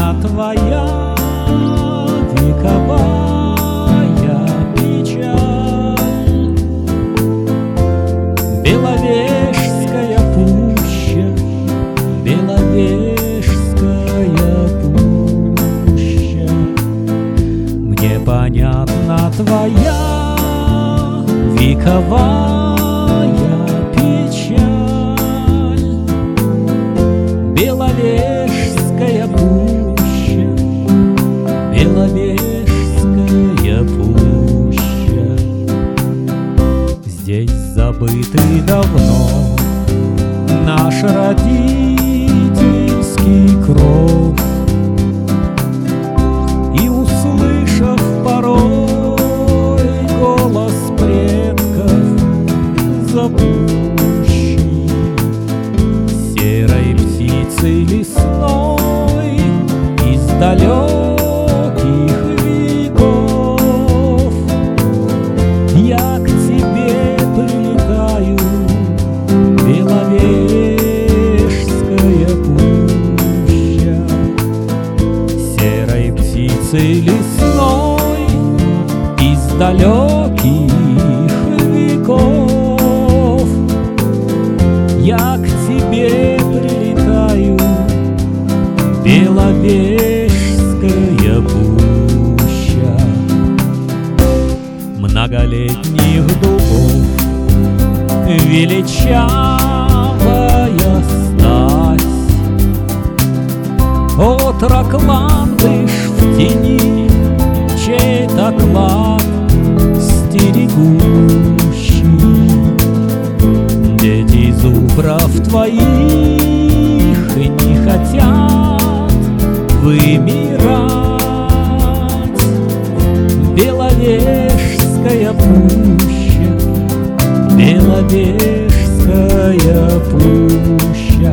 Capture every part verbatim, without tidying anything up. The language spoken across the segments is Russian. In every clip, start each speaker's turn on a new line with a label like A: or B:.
A: меня твоя вековая печаль. Беловежская пуща, Беловежская пуща, мне понятна твоя вековая печаль. Беловежская пуща, Беловежская пуща, здесь забытый давно наш родительский кров. И услышав порой голос предков зовущий, серой птицей лесной из далеких веков, я к тебе прилетаю, Беловежская пуща. Серой птицей лесной из далеких веков, я к тебе прилетаю, Беловежская пуща. Многолетних дубов величавая стась, отрок ландыш в тени, чей-то клад стерегущий. Дети зубров твоих не хотят вымирать. Беловежская пуща, Беловежская пуща,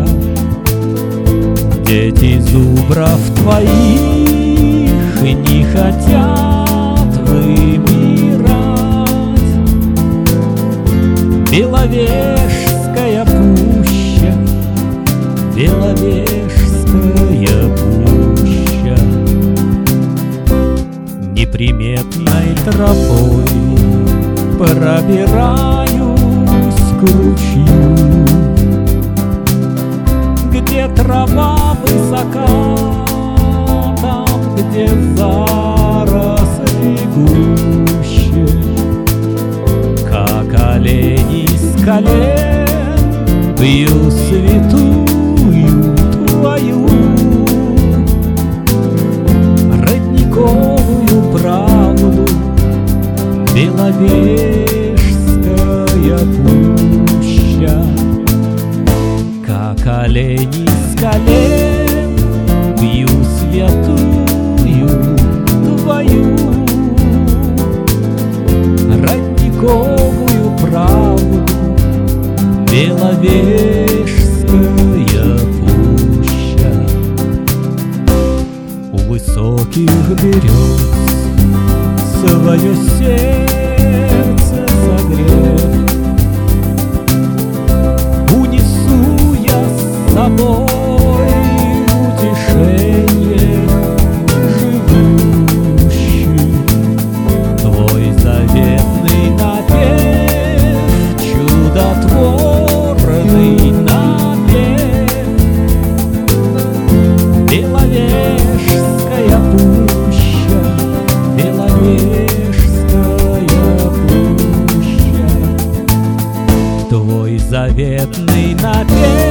A: дети зубров твоих не хотят вымирать. Беловежская пуща, Беловежская пуща, неприметной тропой пробираюсь к ручью, где трава высока, там, где заросли гуще, как олени с колен пью святую твою родниковую правду. Беловежская пуща, как олени с колен пью святую твою родниковую правду. Беловежская пуща, у высоких берез свое сердце согрев, унесу я с собой утешение живущий, твой заветный напев, чудотворный напев. Беловежская пуща, Беловежская пуща, твой заветный напев.